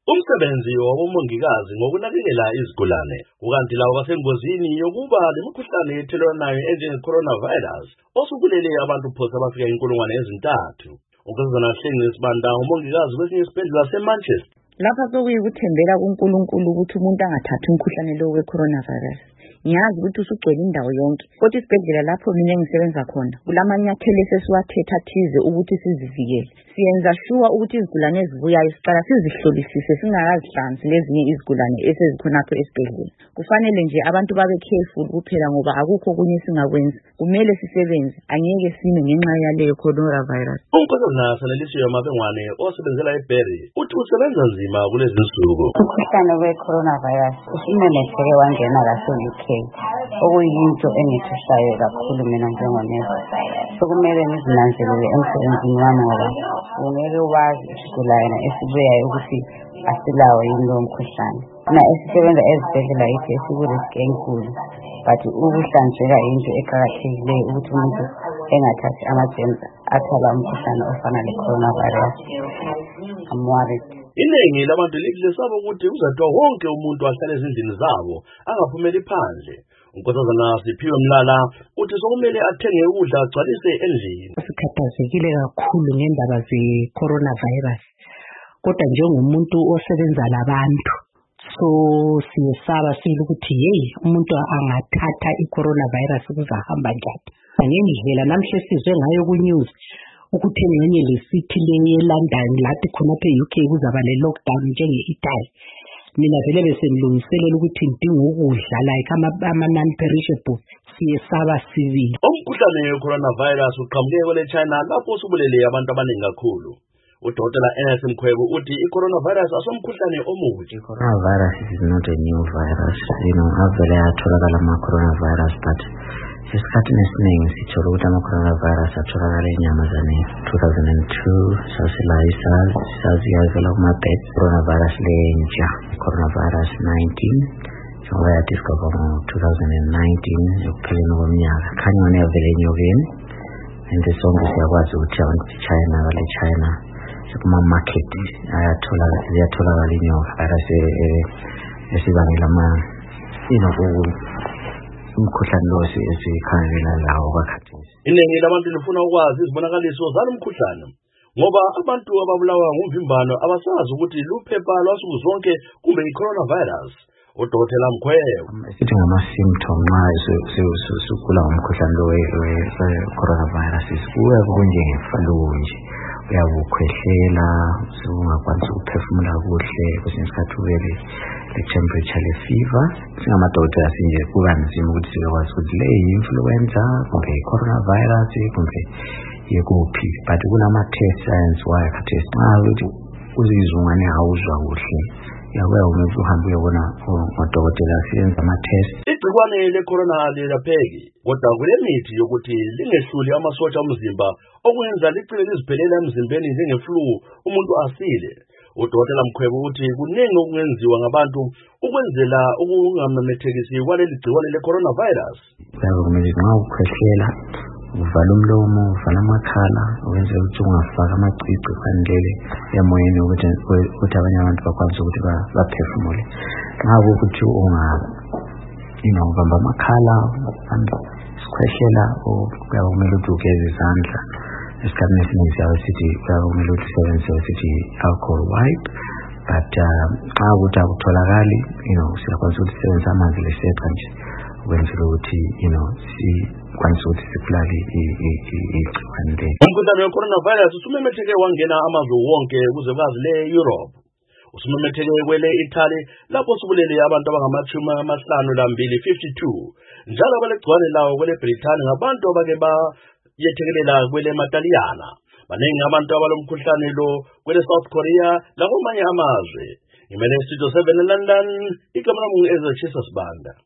Umsebenzi wabomongikazi ngokunakekela izigulane ukanti labo basengozini yokuba lemikhuhlane ethelelanayo enjenge-coronavirus osubulele abantu phose abafika 3,000. Unkosazana Hlengisi Banda umongikazi kwesinye isibhedlela saseManchester. Lapha sokuyikuthembela kuNkulunkulu ukuthi umuntu angathathi umkhuhlane lo we-coronavirus. Ngiyazi ukuthi usugcwele indawo yonke, kodwa isibhedlela lapho mina engisebenza khona kulamanyathelo esesiwathetha thize ukuthi sizivikele. Siyenza sure ukuthi izigulane ezibuyayo siqala sizihlolisise singakazihlanzi lezinye izigulane esezikhonapho esibhedlela. Kufanele nje abantu babe careful kuphela ngoba akukho okunye singakwenza. Kumele sisebenze, angeke sime ngenxa yaleyo coronavirus. Unkosazana Sanelisiwe Mabengwane osebenzela eBerry uthi usebenza nzima kulezi nsuku. Umkhuhlane we-coronavirus usumemetheke wangena lase-UK, okuyinto engithusayo kakhulu mina njengonesi. Sokumele ngizinanzelele emsebenzini wami ngoba ungeke wazi isigulane esibuyayo ukuthi asilawo yini lowo mkhuhlane. Na esisebenza ezibhedlela yithi esiburiski enkulu, but ukuhlanzeka into eqakathekileyo ukuthi umuntu engathathi ama-germs athala umkhuhlane ofana le-coronavirus. I'm worried. Iningi labantu lisaba ukuthi uzathiwa wonke umuntu ahlale ezindlini zabo angaphumeli phandle. Unkosazana Siphiwe Mlala uthi sokumele athenge ukudla agcwalise endlini. Sikhathazekile kakhulu ngendaba ze-coronavirus, kodwa njengomuntu osebenza labantu so siyesaba sile ukuthi umuntu angathatha i-coronavirus kuzahamba njani. Ngendlela namhle sizwe ngayo ku-news ukuthi ngenye lesithi le-London lathi khonapha e-UK kuzaba le-lockdown njenge-Italy. Mina vele besemlungiselela ukuthi ngidinga ukudla like ama-non-perishable. Siyesaba sibili. Umkhuhlane we-coronavirus uqhamuke kwele-China lapho usubulele abantu abaningi kakhulu. Udokotela Ernest Mkhwebo uthi i-coronavirus asomkhuhlane omuhle. Coronavirus is not a new virus. Avele atholakala ama-coronavirus but isikhathini esiningi sithola ukuthi ama-coronavirus atholakala enyamazaneni. 2002 sasilayisa sazi yavela kuma-bat coronavirus lentsha, coronavirus 19 njengoba yadiscover ngo-2019 ekupheleni komnyaka. Khanya yona yavela enyokeni and sonke siyakwazi ukuthi abantu China China kuma-market ziyatholakala inyoka virus esibangela umkhuhlane lo esikhangela lawo bakhathesi. Iningi labantu lifuna ukwazi izibonakaliso zalo mkhuhlane ngoba abantu ababulawa ngumvimbano abasazi ukuthi luphepha lwasuku zonke kumbe i-coronavirus. Udokotela Mkhwebo sithi ngama-symptom nxa sugula ngumkhuhlane lo we-coronavirus kuya kunjenge-flu nje. Uyabe ukhwehlela, ungakwanisi ukuphefumula kuhle, kwesinye isikhathi ube le-temperature le-fever. Singamadokotela sinje kuba nzima ukuthi sikwazi ukuthi le yi-influenza kumbe i-coronavirus kumbe yekuphi, but kunama-test ayenziwayo khathesi. Nxa ukuthi uzizwa ungani awuzwa kuhle uyabuya umuntu uhambe uyobona odokotela siyenza ama-test. Igcikwane le-corona alilapheki kodwa kulemithi yokuthi lingehluli amasotsha omzimba okwenza ligcine liziphelela emzimbeni njenge-flu umuntu asile. Udokotela Mkhwebo uthi kuningi okungenziwa ngabantu ukwenzela ukungamemethekisi kwaleli gcikwane le-coronavirus. Kuyabe kumele nxa ukhwehlela uvala umlomo, uvala amakhala, ukwenzela ukuthi ungafaka amacici kufanele emoyeni ukuthi abanye abantu bakwazi ukuthi baphefumule. Nxa ukuthi ubamba amakhala, isikhwehlela, kuyabe kumele ukuthi ugeze izandla. Esikhathini esiningi siyabe sithi kuyabe kumele ukuthi usebenzise sithi alcohol wipe, but nxa ukuthi akutholakali siyakwazi ukuthi sisebenzise amanzi lesepa nje ukwenzela ukuthi sikwanise ukuthi sibulale igciwane leli. Umkhuhlane we-coronavirus usumemetheke wangena amazwe wonke kuze kwazi le-Europe. Usumemetheke kwele-Italy lapho usubulele abantu abangama-52. Njalo kwalegcikwane lawo kwele-Britain ngabantu abake bayethekelela kwele-Mataliyana. Baningi abantu abalomkhuhlane lo kwele-South Korea lakwamanye amazwe. Ngimele Studio 7 eLondon, igama lami ngu-Ezra Chisas Banda.